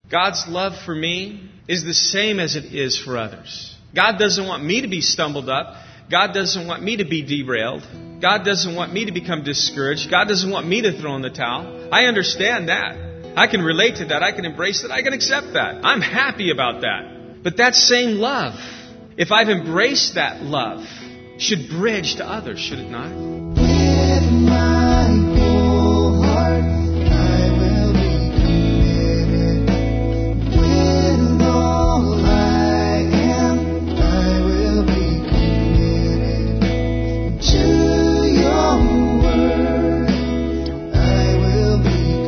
God's love for me is the same as it is for others. God doesn't want me to be stumbled up. God doesn't want me to be derailed. God doesn't want me to become discouraged. God doesn't want me to throw in the towel. I understand that. I can relate to that. I can embrace that. I can accept that. I'm happy about that. But that same love, if I've embraced that love, should bridge to others, should it not? With my whole heart, I will be committed. With all I am, I will be committed to your word. I will be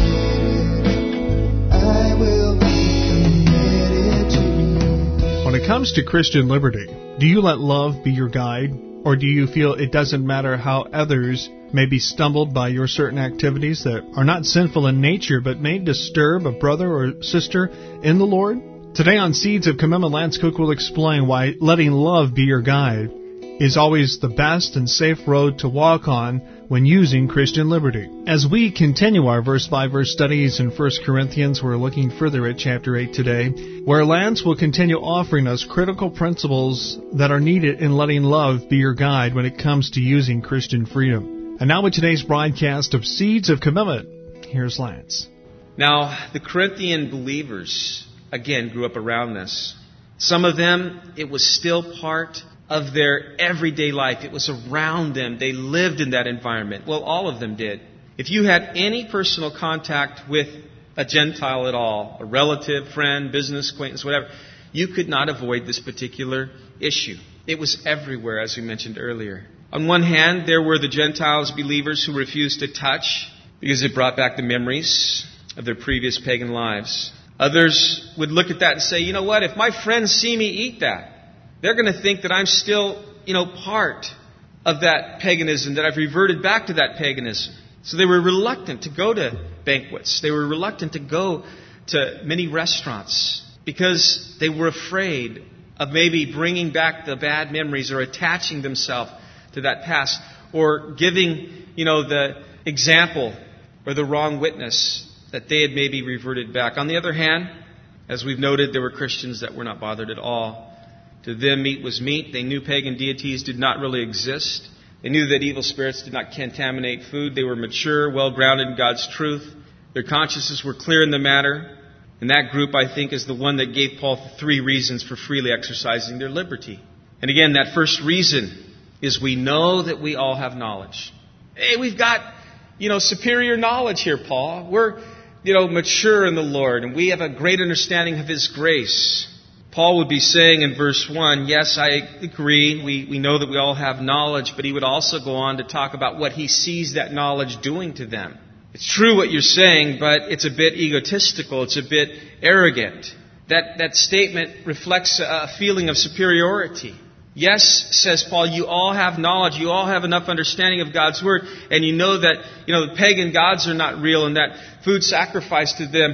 committed. I will be committed to you. When it comes to Christian liberty, do you let love be your guide, or do you feel it doesn't matter how others may be stumbled by your certain activities that are not sinful in nature but may disturb a brother or sister in the Lord? Today on Seeds of Commitment, Lance Cook will explain why letting love be your guide is always the best and safe road to walk on when using Christian liberty. As we continue our verse-by-verse studies in 1 Corinthians, we're looking further at chapter 8 today, where Lance will continue offering us critical principles that are needed in letting love be your guide when it comes to using Christian freedom. And now with today's broadcast of Seeds of Commitment, here's Lance. Now, the Corinthian believers, again, grew up around this. Some of them, it was still part of their everyday life. It was around them. They lived in that environment. Well, all of them did. If you had any personal contact with a Gentile at all, a relative, friend, business acquaintance, whatever, you could not avoid this particular issue. It was everywhere, as we mentioned earlier. On one hand, there were the Gentiles believers who refused to touch because it brought back the memories of their previous pagan lives. Others would look at that and say, you know what, if my friends see me eat that, they're going to think that I'm still, part of that paganism, that I've reverted back to that paganism. So they were reluctant to go to banquets. They were reluctant to go to many restaurants because they were afraid of maybe bringing back the bad memories or attaching themselves to that past or giving, the example or the wrong witness that they had maybe reverted back. On the other hand, as we've noted, there were Christians that were not bothered at all. To them, meat was meat. They knew pagan deities did not really exist. They knew that evil spirits did not contaminate food. They were mature, well-grounded in God's truth. Their consciences were clear in the matter. And that group, I think, is the one that gave Paul the 3 reasons for freely exercising their liberty. And again, that first reason is we know that we all have knowledge. Hey, we've got, superior knowledge here, Paul. We're, mature in the Lord, and we have a great understanding of His grace. Paul would be saying in verse 1, yes, I agree, we know that we all have knowledge, but he would also go on to talk about what he sees that knowledge doing to them. It's true what you're saying, but it's a bit egotistical, it's a bit arrogant. That statement reflects a feeling of superiority. Yes, says Paul, you all have knowledge, you all have enough understanding of God's Word, and you know that, the pagan gods are not real, and that food sacrificed to them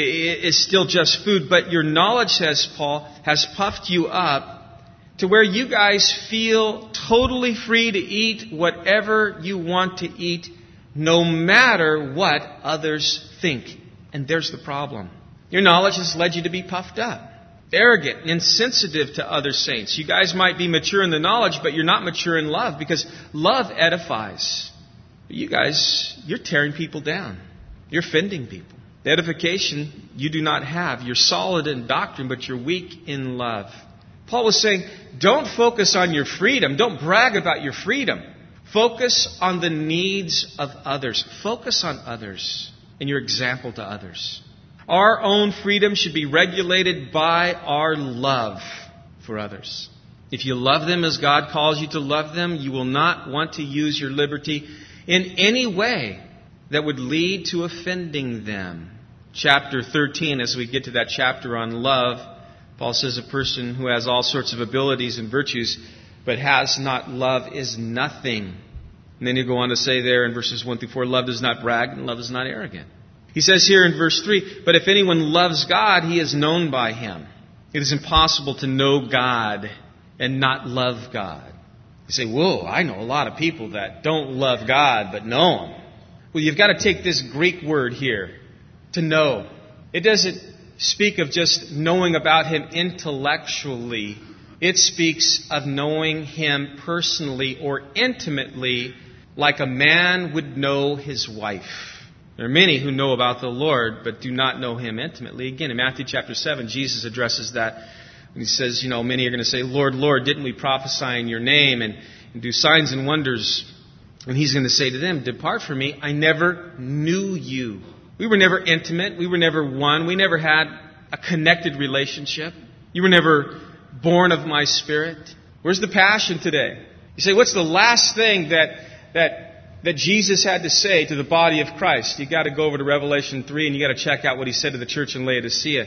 is still just food, but your knowledge, says Paul, has puffed you up to where you guys feel totally free to eat whatever you want to eat, no matter what others think. And there's the problem. Your knowledge has led you to be puffed up, arrogant, insensitive to other saints. You guys might be mature in the knowledge, but you're not mature in love, because love edifies. But you guys, you're tearing people down. You're offending people. The edification you do not have. You're solid in doctrine, but you're weak in love. Paul was saying, don't focus on your freedom. Don't brag about your freedom. Focus on the needs of others. Focus on others and your example to others. Our own freedom should be regulated by our love for others. If you love them as God calls you to love them, you will not want to use your liberty in any way that would lead to offending them. Chapter 13, as we get to that chapter on love, Paul says a person who has all sorts of abilities and virtues but has not love is nothing. And then you go on to say there in verses 1 through 4, love does not brag and love is not arrogant. He says here in verse 3, but if anyone loves God, he is known by Him. It is impossible to know God and not love God. You say, whoa, I know a lot of people that don't love God but know Him. Well, you've got to take this Greek word here, to know. It doesn't speak of just knowing about Him intellectually. It speaks of knowing Him personally or intimately, like a man would know his wife. There are many who know about the Lord but do not know Him intimately. Again, in Matthew chapter 7, Jesus addresses that when He says, many are going to say, Lord, Lord, didn't we prophesy in Your name and do signs and wonders? And He's going to say to them, depart from me, I never knew you. We were never intimate. We were never one. We never had a connected relationship. You were never born of my Spirit. Where's the passion today? You say, what's the last thing that Jesus had to say to the body of Christ? You got to go over to Revelation 3 and you got to check out what He said to the church in Laodicea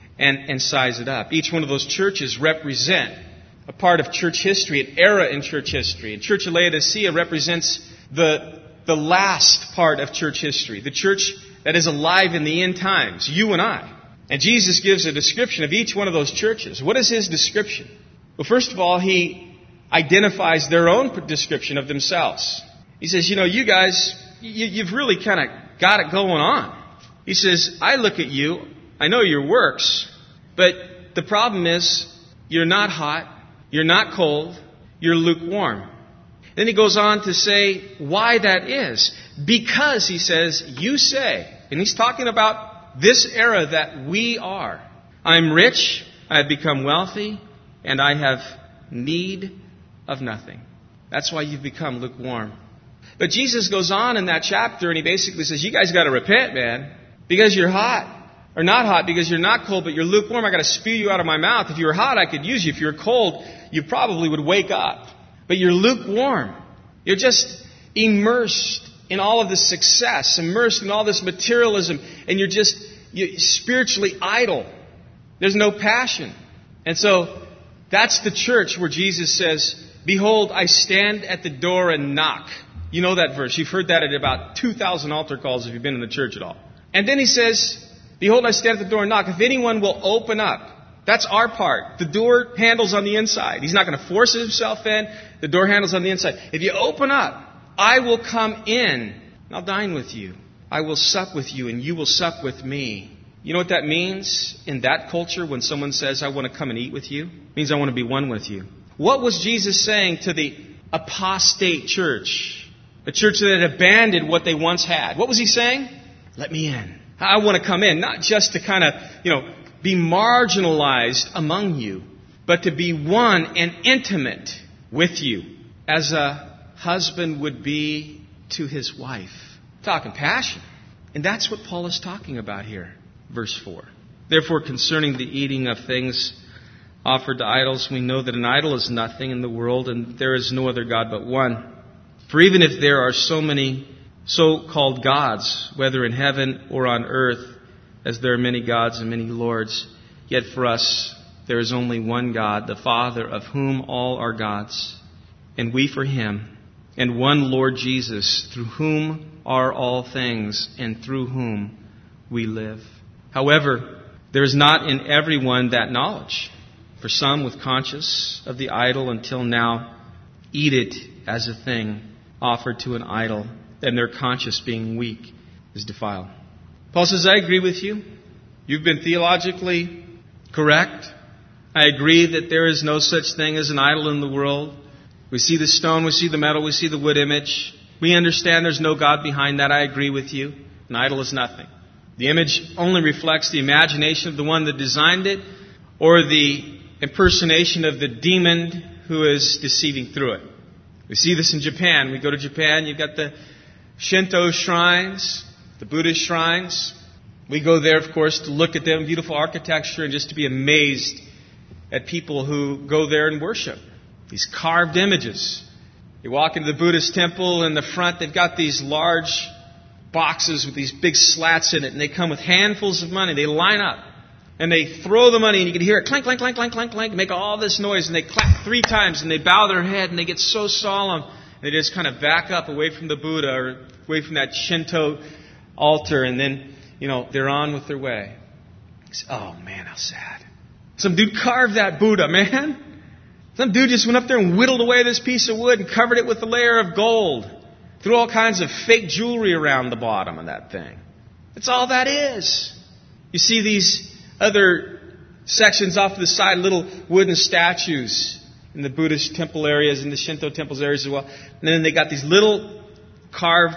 and size it up. Each one of those churches represent a part of church history, an era in church history. And Church of Laodicea represents the last part of church history, the church that is alive in the end times, you and I. And Jesus gives a description of each one of those churches. What is His description? Well, first of all, He identifies their own description of themselves. He says, you guys, you've really kind of got it going on. He says, I look at you, I know your works, but the problem is you're not hot, you're not cold, you're lukewarm. Then He goes on to say why that is. Because, He says, you say, and He's talking about this era that we are. I'm rich, I have become wealthy, and I have need of nothing. That's why you've become lukewarm. But Jesus goes on in that chapter and He basically says, you guys got to repent, man. Because you're hot. Or not hot, because you're not cold, but you're lukewarm. I got to spew you out of my mouth. If you were hot, I could use you. If you were cold, you probably would wake up. But you're lukewarm. You're just immersed in all of this success, immersed in all this materialism, and you're spiritually idle. There's no passion. And so that's the church where Jesus says, behold, I stand at the door and knock. You know that verse. You've heard that at about 2,000 altar calls if you've been in the church at all. And then He says, behold, I stand at the door and knock. If anyone will open up, that's our part. The door handle's on the inside. He's not going to force Himself in. The door handle's on the inside. If you open up, I will come in and I'll dine with you. I will sup with you and you will sup with me. You know what that means in that culture when someone says, I want to come and eat with you? It means I want to be one with you. What was Jesus saying to the apostate church? The church that had abandoned what they once had. What was He saying? Let me in. I want to come in, not just to kind of, be marginalized among you, but to be one and intimate with you as a husband would be to his wife. Talking passion. And that's what Paul is talking about here. Verse 4. Therefore, concerning the eating of things offered to idols, we know that an idol is nothing in the world, and there is no other God but one. For even if there are so many so-called gods, whether in heaven or on earth, as there are many gods and many lords, yet for us there is only one God, the Father, of whom all are gods, and we for Him, and one Lord Jesus, through whom are all things, and through whom we live. However, there is not in everyone that knowledge. For some, with conscience of the idol until now, eat it as a thing offered to an idol, and their conscience, being weak, is defiled. Paul says, I agree with you. You've been theologically correct. I agree that there is no such thing as an idol in the world. We see the stone, we see the metal, we see the wood image. We understand there's no God behind that. I agree with you. An idol is nothing. The image only reflects the imagination of the one that designed it, or the impersonation of the demon who is deceiving through it. We see this in Japan. We go to Japan, you've got the Shinto shrines, the Buddhist shrines. We go there, of course, to look at them, beautiful architecture, and just to be amazed at people who go there and worship. These carved images. You walk into the Buddhist temple, in the front they've got these large boxes with these big slats in it, and they come with handfuls of money. They line up, and they throw the money, and you can hear it clank, clank, clank, clank, clank, clank, make all this noise, and they clap 3 times, and they bow their head, and they get so solemn, and they just kind of back up away from the Buddha, or away from that Shinto altar, and then, they're on with their way. Oh, man, how sad. Some dude carved that Buddha, man. Some dude just went up there and whittled away this piece of wood and covered it with a layer of gold. Threw all kinds of fake jewelry around the bottom of that thing. That's all that is. You see these Other sections off to the side, little wooden statues in the Buddhist temple areas, in the Shinto temples areas as well. And then they got these little carved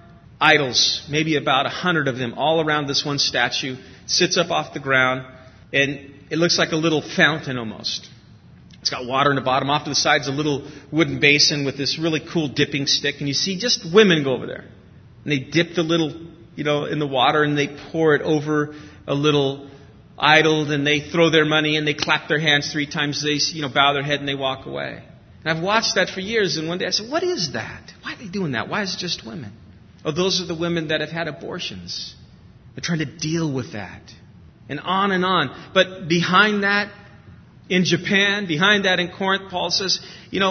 idols, maybe about 100 of them, all around this one statue. Sits up off the ground, and it looks like a little fountain almost. It's got water in the bottom. Off to the side's a little wooden basin with this really cool dipping stick. And you see just women go over there. And they dip the little, in the water, and they pour it over a little idol, and they throw their money, and they clap their hands 3 times. They, bow their head, and they walk away. And I've watched that for years, and one day I said, what is that? Why are they doing that? Why is it just women? Oh, those are the women that have had abortions. They're trying to deal with that. And on. But behind that, in Japan, behind that in Corinth, Paul says,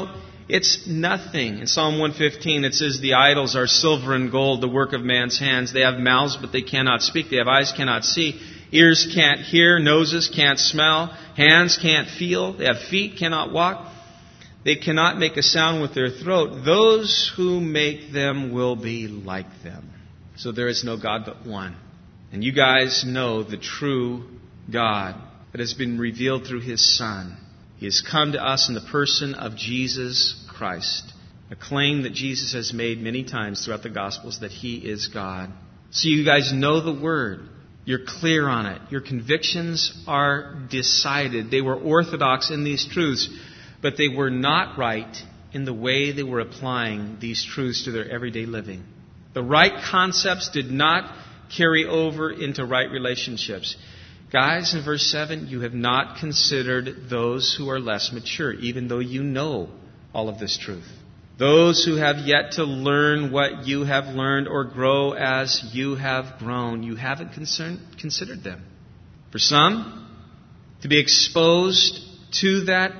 it's nothing. In Psalm 115, it says, the idols are silver and gold, the work of man's hands. They have mouths, but they cannot speak. They have eyes, cannot see. Ears can't hear. Noses can't smell. Hands can't feel. They have feet, cannot walk. They cannot make a sound with their throat. Those who make them will be like them. So there is no God but one. And you guys know the true God that has been revealed through His Son. He has come to us in the person of Jesus Christ. A claim that Jesus has made many times throughout the Gospels that He is God. So you guys know the Word. You're clear on it. Your convictions are decided. They were orthodox in these truths, but they were not right in the way they were applying these truths to their everyday living. The right concepts did not carry over into right relationships. Guys, in verse 7, you have not considered those who are less mature, even though you know all of this truth. Those who have yet to learn what you have learned or grow as you have grown, you haven't considered them. For some, to be exposed to that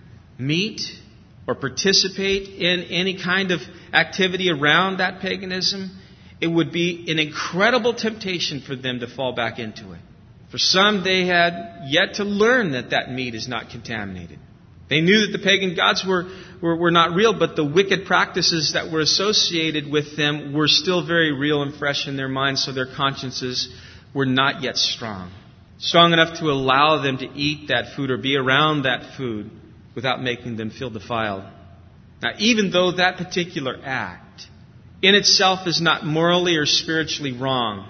meat or participate in any kind of activity around that paganism, it would be an incredible temptation for them to fall back into it. For some, they had yet to learn that meat is not contaminated. They knew that the pagan gods were not real, but the wicked practices that were associated with them were still very real and fresh in their minds, so their consciences were not yet strong. Strong enough to allow them to eat that food or be around that food without making them feel defiled. Now, even though that particular act in itself is not morally or spiritually wrong,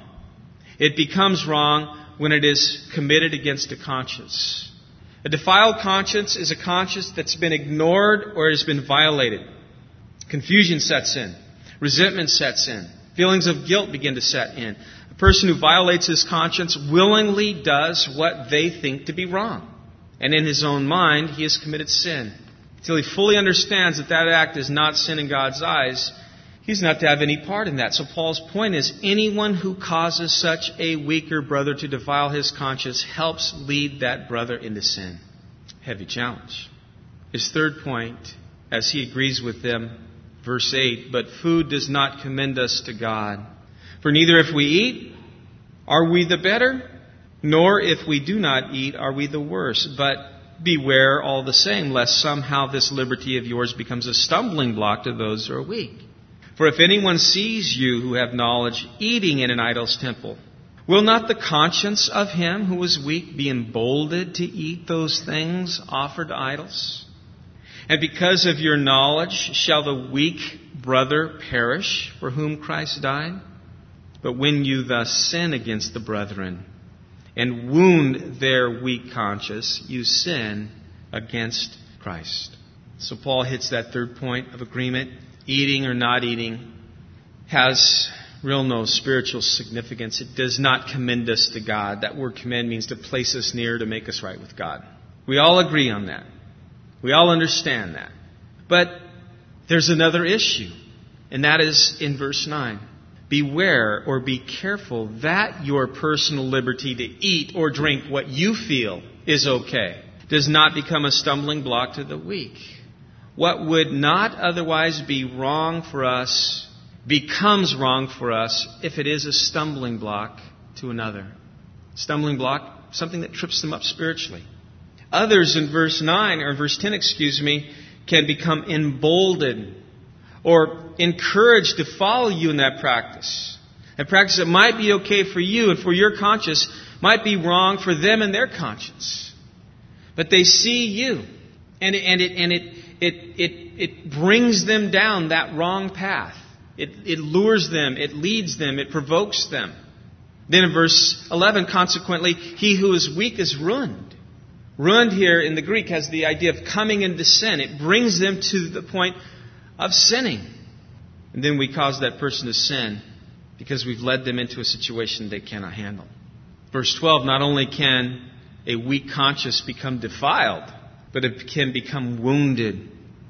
it becomes wrong when it is committed against a conscience. A defiled conscience is a conscience that's been ignored or has been violated. Confusion sets in. Resentment sets in. Feelings of guilt begin to set in. A person who violates his conscience willingly does what they think to be wrong. And in his own mind, he has committed sin. Until he fully understands that act is not sin in God's eyes, he's not to have any part in that. So Paul's point is, anyone who causes such a weaker brother to defile his conscience helps lead that brother into sin. Heavy challenge. His third point, as he agrees with them, verse 8, but food does not commend us to God. For neither if we eat, are we the better, nor if we do not eat, are we the worse. But beware all the same, lest somehow this liberty of yours becomes a stumbling block to those who are weak. For if anyone sees you who have knowledge eating in an idol's temple, will not the conscience of him who is weak be emboldened to eat those things offered to idols? And because of your knowledge shall the weak brother perish for whom Christ died? But when you thus sin against the brethren and wound their weak conscience, you sin against Christ. So Paul hits that third point of agreement. Eating or not eating has no spiritual significance. It does not commend us to God. That word commend means to place us near, to make us right with God. We all agree on that. We all understand that. But there's another issue, and that is in verse 9. Beware or be careful that your personal liberty to eat or drink what you feel is okay does not become a stumbling block to the weak. What would not otherwise be wrong for us becomes wrong for us if it is a stumbling block to another. Stumbling block, something that trips them up spiritually. Others in verse 10 can become emboldened or encouraged to follow you in that practice. A practice that might be okay for you and for your conscience, might be wrong for them and their conscience. But they see you, and it brings them down that wrong path. It lures them, it leads them, it provokes them. Then in verse 11, consequently, he who is weak is ruined. Ruined here in the Greek has the idea of coming into sin. It brings them to the point of sinning. And then we cause that person to sin because we've led them into a situation they cannot handle. Verse 12, not only can a weak conscience become defiled, but it can become wounded.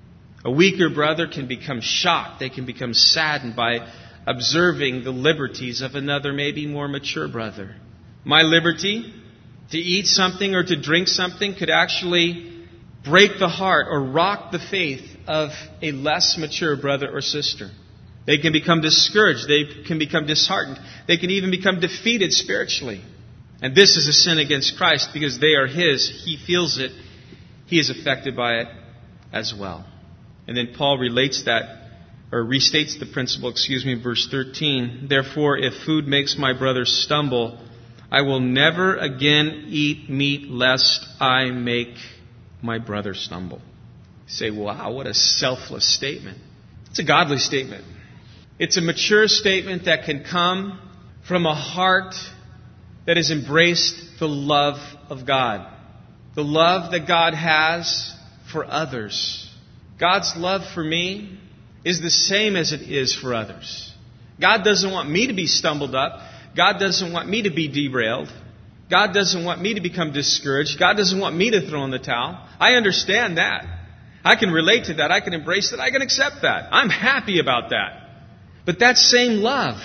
A weaker brother can become shocked. They can become saddened by observing the liberties of another, maybe more mature brother. My liberty to eat something or to drink something could actually break the heart or rock the faith of a less mature brother or sister. They can become discouraged. They can become disheartened. They can even become defeated spiritually. And this is a sin against Christ because they are His. He feels it. He is affected by it as well. And then Paul relates that, or restates the principle, verse 13. Therefore, if food makes my brother stumble, I will never again eat meat lest I make my brother stumble. You say, wow, what a selfless statement. It's a godly statement. It's a mature statement that can come from a heart that has embraced the love of God. The love that God has for others. God's love for me is the same as it is for others. God doesn't want me to be stumbled up. God doesn't want me to be derailed. God doesn't want me to become discouraged. God doesn't want me to throw in the towel. I understand that. I can relate to that. I can embrace that. I can accept that. I'm happy about that. But that same love,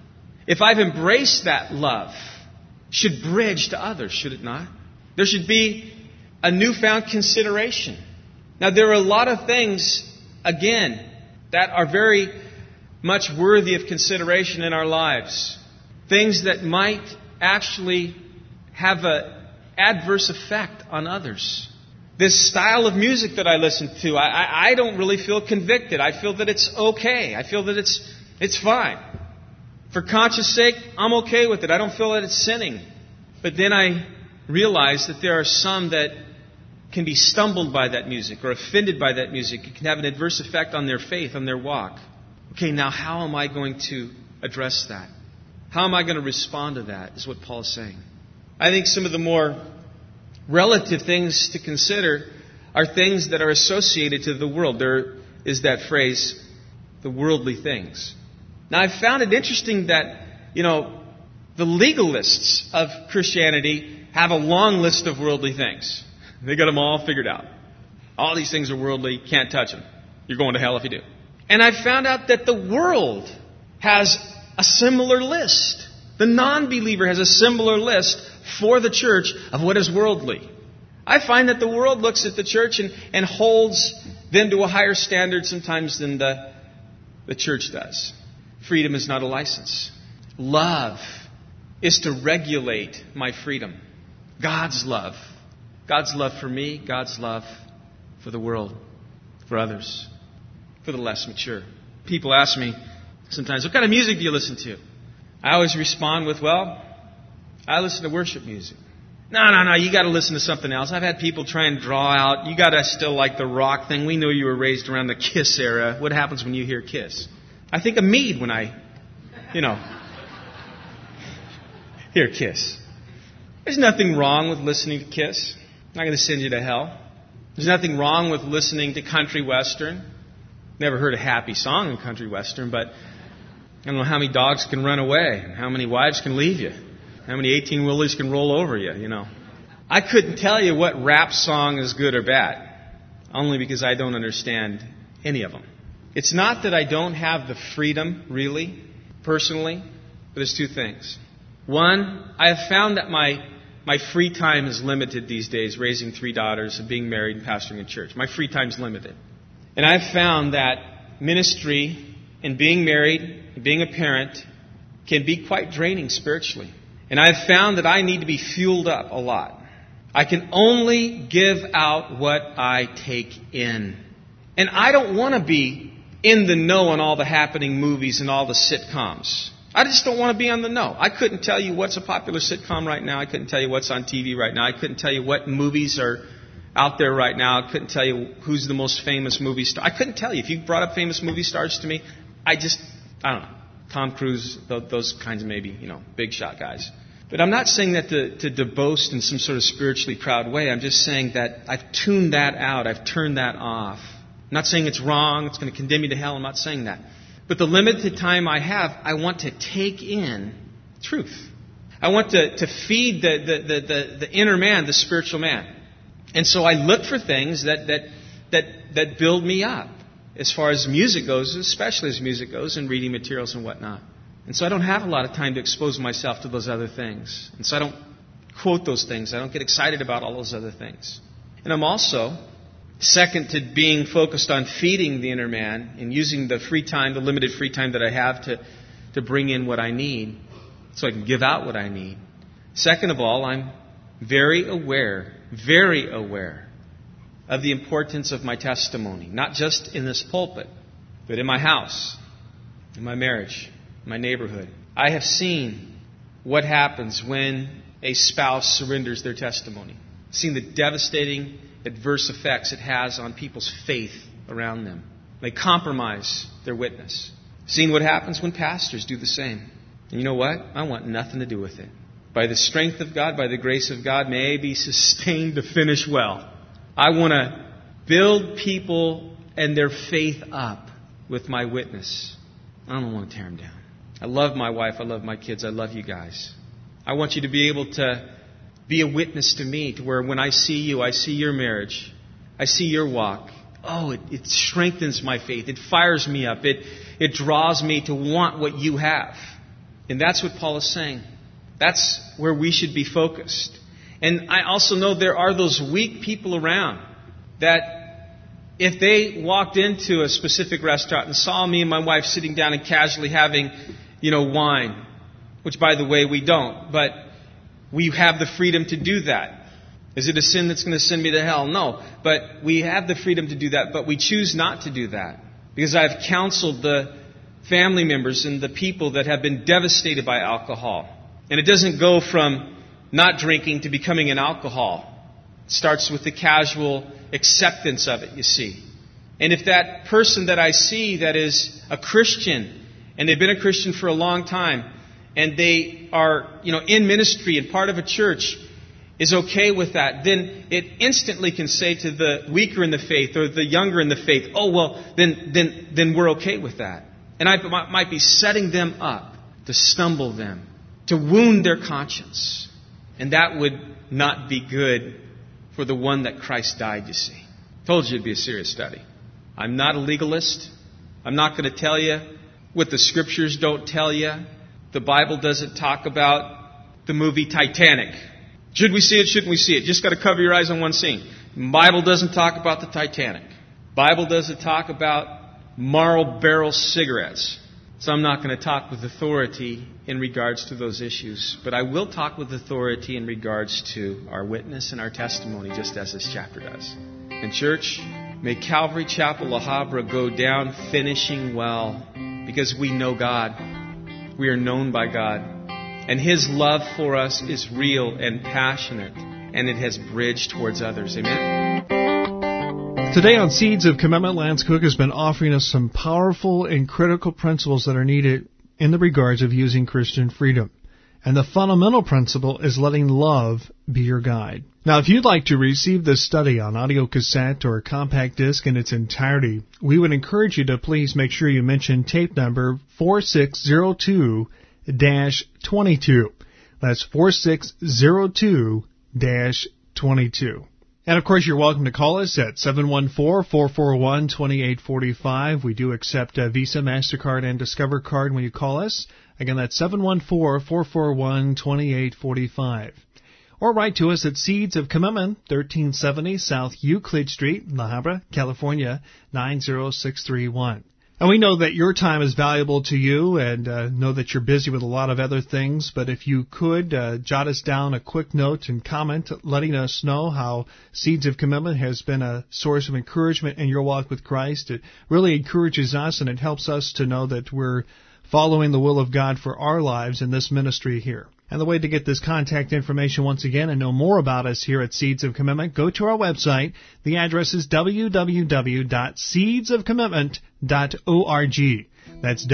if I've embraced that love, should bridge to others, should it not? There should be a newfound consideration. Now, there are a lot of things, again, that are very much worthy of consideration in our lives. Things that might actually have an adverse effect on others. This style of music that I listen to, I don't really feel convicted. I feel that it's okay. I feel that it's fine. For conscience sake, I'm okay with it. I don't feel that it's sinning. But then I realize that there are some that can be stumbled by that music or offended by that music. It can have an adverse effect on their faith, on their walk. Okay, now how am I going to address that? How am I going to respond to that, is what Paul is saying. I think some of the more relative things to consider are things that are associated to the world. There is that phrase, the worldly things. Now, I've found it interesting that, the legalists of Christianity have a long list of worldly things. They got them all figured out. All these things are worldly, can't touch them. You're going to hell if you do. And I found out that the world has a similar list. The non-believer has a similar list for the church of what is worldly. I find that the world looks at the church and holds them to a higher standard sometimes than the church does. Freedom is not a license. Love is to regulate my freedom. God's love. God's love for me, God's love for the world, for others, for the less mature. People ask me sometimes, what kind of music do you listen to? I always respond with, I listen to worship music. No, you got to listen to something else. I've had people try and draw out, you got to still like the rock thing. We know you were raised around the Kiss era. What happens when you hear Kiss? I think of Mead when I, hear Kiss. There's nothing wrong with listening to Kiss. I'm not going to send you to hell. There's nothing wrong with listening to country western. Never heard a happy song in country western, but I don't know how many dogs can run away, and how many wives can leave you, how many 18-wheelers can roll over you, I couldn't tell you what rap song is good or bad, only because I don't understand any of them. It's not that I don't have the freedom, really, personally, but there's two things. One, I have found that my free time is limited these days, raising 3 daughters and being married and pastoring a church. My free time is limited. And I've found that ministry and being married and being a parent can be quite draining spiritually. And I've found that I need to be fueled up a lot. I can only give out what I take in. And I don't want to be in the know on all the happening movies and all the sitcoms. I just don't want to be on the know. I couldn't tell you what's a popular sitcom right now. I couldn't tell you what's on TV right now. I couldn't tell you what movies are out there right now. I couldn't tell you who's the most famous movie star. I couldn't tell you. If you brought up famous movie stars to me, I don't know. Tom Cruise, those kinds of maybe, big shot guys. But I'm not saying that to boast in some sort of spiritually proud way. I'm just saying that I've tuned that out. I've turned that off. I'm not saying it's wrong. It's going to condemn you to hell. I'm not saying that. But the limited time I have, I want to take in truth. I want to feed the inner man, the spiritual man. And so I look for things that build me up as far as music goes, especially as music goes, and reading materials and whatnot. And so I don't have a lot of time to expose myself to those other things. And so I don't quote those things. I don't get excited about all those other things. And I'm also, second to being focused on feeding the inner man and using the free time, the limited free time that I have to bring in what I need so I can give out what I need. Second of all, I'm very aware of the importance of my testimony, not just in this pulpit, but in my house, in my marriage, in my neighborhood. I have seen what happens when a spouse surrenders their testimony. I've seen the devastating adverse effects it has on people's faith around them. They compromise their witness. I've seen what happens when pastors do the same. And you know what? I want nothing to do with it. By the strength of God, by the grace of God, may I be sustained to finish well. I want to build people and their faith up with my witness. I don't want to tear them down. I love my wife. I love my kids. I love you guys. I want you to be able to be a witness to me, to where when I see you, I see your marriage, I see your walk. Oh, it strengthens my faith. It fires me up. It draws me to want what you have. And that's what Paul is saying. That's where we should be focused. And I also know there are those weak people around that if they walked into a specific restaurant and saw me and my wife sitting down and casually having, wine, which by the way we don't, but we have the freedom to do that. Is it a sin that's going to send me to hell? No. But we have the freedom to do that, but we choose not to do that. Because I've counseled the family members and the people that have been devastated by alcohol. And it doesn't go from not drinking to becoming an alcohol. It starts with the casual acceptance of it, you see. And if that person that I see that is a Christian, and they've been a Christian for a long time, and they are, in ministry and part of a church, is okay with that, then it instantly can say to the weaker in the faith or the younger in the faith, oh, well, then we're okay with that. And I might be setting them up to stumble them, to wound their conscience. And that would not be good for the one that Christ died, you see. Told you it'd be a serious study. I'm not a legalist. I'm not going to tell you what the Scriptures don't tell you. The Bible doesn't talk about the movie Titanic. Should we see it? Shouldn't we see it? Just got to cover your eyes on one scene. The Bible doesn't talk about the Titanic. The Bible doesn't talk about Marlboro cigarettes. So I'm not going to talk with authority in regards to those issues. But I will talk with authority in regards to our witness and our testimony, just as this chapter does. And church, may Calvary Chapel La Habra go down finishing well, because we know God. We are known by God. And His love for us is real and passionate, and it has bridged towards others. Amen? Today on Seeds of Commitment, Lance Cook has been offering us some powerful and critical principles that are needed in the regards of using Christian freedom. And the fundamental principle is letting love be your guide. Now, if you'd like to receive this study on audio cassette or compact disc in its entirety, we would encourage you to please make sure you mention tape number 4602-22. That's 4602-22. And, of course, you're welcome to call us at 714-441-2845. We do accept Visa, MasterCard, and Discover Card when you call us. Again, that's 714-441-2845. Or write to us at Seeds of Commitment, 1370 South Euclid Street, La Habra, California, 90631. And we know that your time is valuable to you and know that you're busy with a lot of other things. But if you could jot us down a quick note and comment letting us know how Seeds of Commitment has been a source of encouragement in your walk with Christ. It really encourages us, and it helps us to know that we're following the will of God for our lives in this ministry here. And the way to get this contact information once again and know more about us here at Seeds of Commitment, go to our website. The address is www.seedsofcommitment.org. That's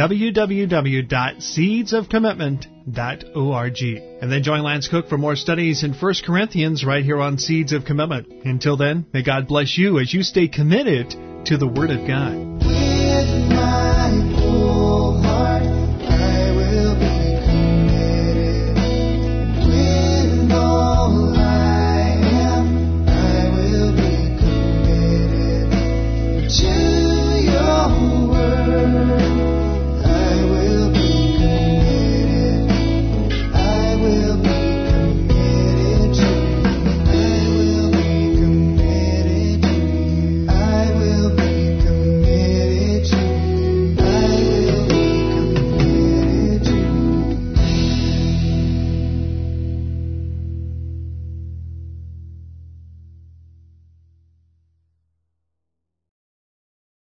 www.seedsofcommitment.org. And then join Lance Cook for more studies in 1 Corinthians right here on Seeds of Commitment. Until then, may God bless you as you stay committed to the Word of God.